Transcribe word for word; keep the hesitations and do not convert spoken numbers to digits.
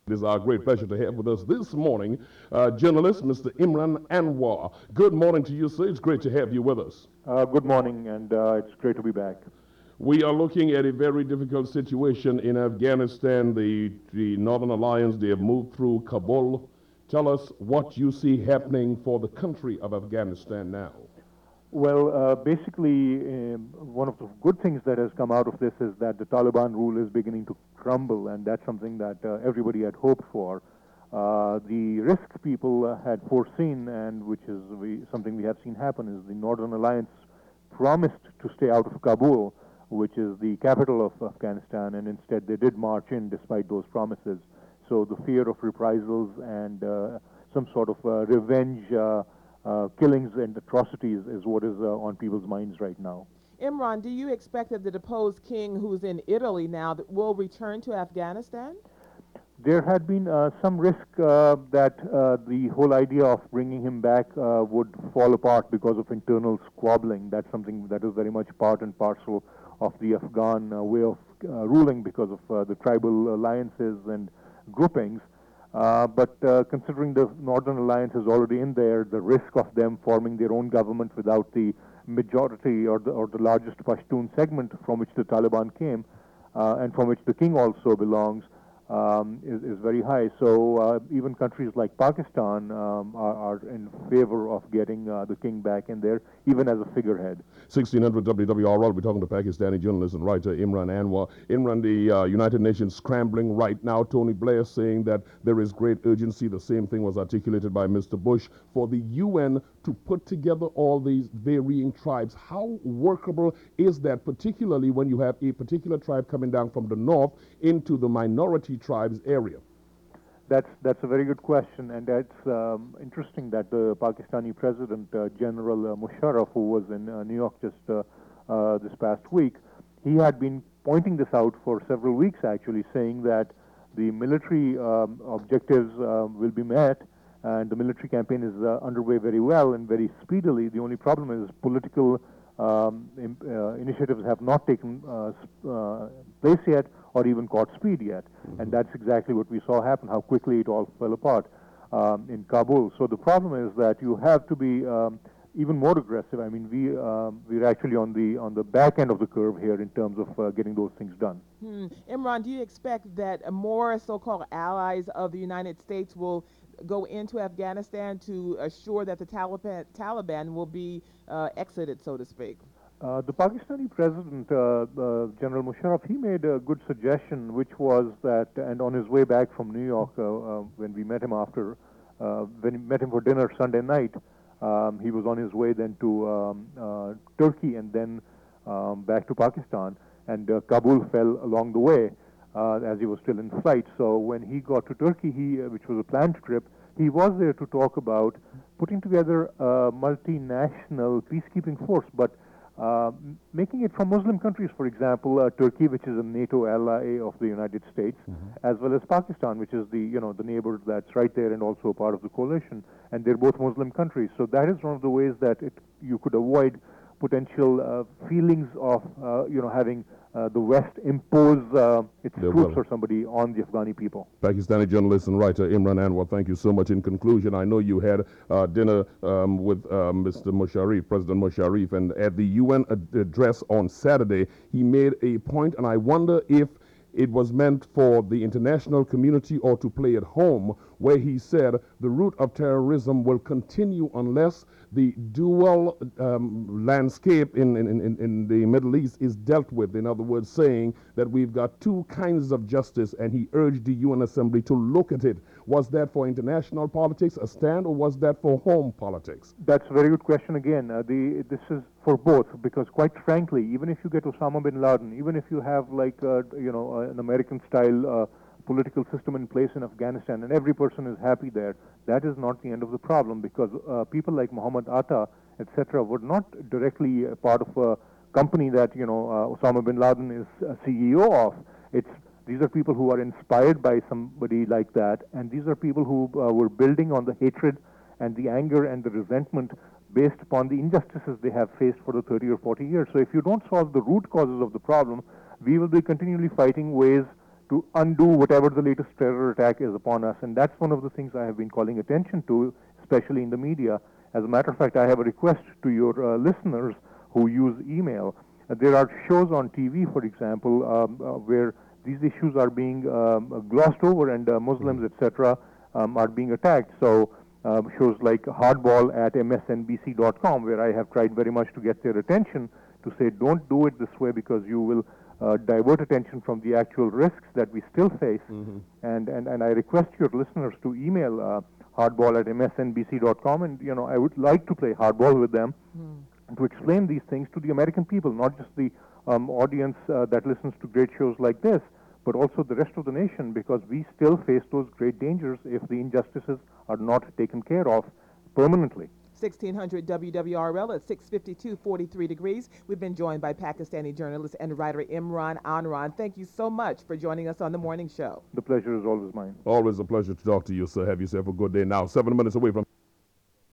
It is our great pleasure to have with us this morning uh, journalist Mister Imran Anwar. Good morning to you, sir. It's great to have you with us. Uh, good morning, and uh, it's great to be back. We are looking at a very difficult situation in Afghanistan. The, the Northern Alliance, they have moved through Kabul. Tell us what you see happening for the country of Afghanistan now. Well, uh, basically, um, one of the good things that has come out of this is that the Taliban rule is beginning to crumble, and that's something that uh, everybody had hoped for. Uh, the risk people uh, had foreseen, and which is we, something we have seen happen, is the Northern Alliance promised to stay out of Kabul, which is the capital of Afghanistan, and instead they did march in despite those promises. So the fear of reprisals and uh, some sort of uh, revenge uh, uh, killings and atrocities is what is uh, on people's minds right now. Imran, do you expect that the deposed king, who's in Italy now, that will return to Afghanistan? There had been uh, some risk uh, that uh, the whole idea of bringing him back uh, would fall apart because of internal squabbling. That's something that is very much part and parcel of the Afghan uh, way of uh, ruling because of uh, the tribal alliances and groupings. Uh, but uh, considering the Northern Alliance is already in there, the risk of them forming their own government without the majority or the, or the largest Pashtun segment from which the Taliban came uh, and from which the king also belongs, Um, is, is very high. So uh, even countries like Pakistan um, are, are in favor of getting uh, the king back in there, even as a figurehead. sixteen hundred W W R L, we're talking to Pakistani journalist and writer Imran Anwar. Imran, the uh, United Nations scrambling right now. Tony Blair saying that there is great urgency. The same thing was articulated by Mister Bush for the U N to put together all these varying tribes. How workable is that, particularly when you have a particular tribe coming down from the north into the minority tribes area? That's that's a very good question, and it's um, interesting that the Pakistani President uh, General uh, Musharraf, who was in uh, New York just uh, uh, this past week, he had been pointing this out for several weeks, actually, saying that the military um, objectives uh, will be met, and the military campaign is uh, underway very well and very speedily. The only problem is political um, in, uh, initiatives have not taken uh, uh, place yet, or even caught speed yet. Mm-hmm. And that's exactly what we saw happen, how quickly it all fell apart um, in Kabul. So the problem is that you have to be um, even more aggressive. I mean, we, um, we're actually on the, on the back end of the curve here in terms of uh, getting those things done. Hmm. Imran, do you expect that more so-called allies of the United States will go into Afghanistan to assure that the Taliban, Taliban will be uh, exited, so to speak? Uh, the Pakistani president, uh, uh, General Musharraf, he made a good suggestion, which was that, and on his way back from New York, uh, uh, when we met him after, uh, when we met him for dinner Sunday night, um, he was on his way then to um, uh, Turkey and then um, back to Pakistan, and uh, Kabul fell along the way uh, as he was still in flight. So when he got to Turkey, he, uh, which was a planned trip, he was there to talk about putting together a multinational peacekeeping force, but Uh, making it from Muslim countries, for example, uh, Turkey, which is a NATO ally of the United States, mm-hmm. as well as Pakistan, which is the you know the neighbor that's right there and also a part of the coalition, and they're both Muslim countries. So that is one of the ways that it, you could avoid potential uh, feelings of uh, you know having uh, the West impose uh, its They're troops well. or somebody on the Afghani people. Pakistani journalist and writer Imran Anwar, thank you so much. In conclusion, I know you had uh, dinner um, with uh, Mister Musharraf, President Musharraf, and at the U N ad address on Saturday, he made a point, and I wonder if it was meant for the international community or to play at home, where he said the root of terrorism will continue unless the dual um, landscape in, in, in, in the Middle East is dealt with. In other words, saying that we've got two kinds of justice, and he urged the U N Assembly to look at it. Was that for international politics, a stand, or was that for home politics? That's a very good question again. Uh, the, this is for both, because quite frankly, even if you get Osama bin Laden, even if you have like, uh, you know, uh, an American-style uh, political system in place in Afghanistan, and every person is happy there, that is not the end of the problem, because uh, people like Muhammad Atta, et cetera, were not directly a part of a company that, you know, uh, Osama bin Laden is a C E O of. It's These are people who are inspired by somebody like that, and these are people who uh, were building on the hatred and the anger and the resentment based upon the injustices they have faced for the thirty or forty years. So if you don't solve the root causes of the problem, we will be continually fighting ways to undo whatever the latest terror attack is upon us. And that's one of the things I have been calling attention to, especially in the media. As a matter of fact, I have a request to your uh, listeners who use email. Uh, there are shows on T V, for example, um, uh, where these issues are being um, glossed over, and uh, Muslims, et cetera, um, are being attacked. So um, shows like Hardball at M S N B C dot com, where I have tried very much to get their attention to say, don't do it this way because you will uh, divert attention from the actual risks that we still face. Mm-hmm. And, and and I request your listeners to email uh, Hardball at M S N B C dot com, and you know I would like to play hardball with them Mm. to explain these things to the American people, not just the um, audience uh, that listens to great shows like this, but also the rest of the nation, because we still face those great dangers if the injustices are not taken care of permanently. sixteen hundred W W R L at six fifty-two forty-three degrees. We've been joined by Pakistani journalist and writer Imran Anran. Thank you so much for joining us on the morning show. The pleasure is always mine. Always a pleasure to talk to you, sir. Have yourself a good day. Now, seven minutes away from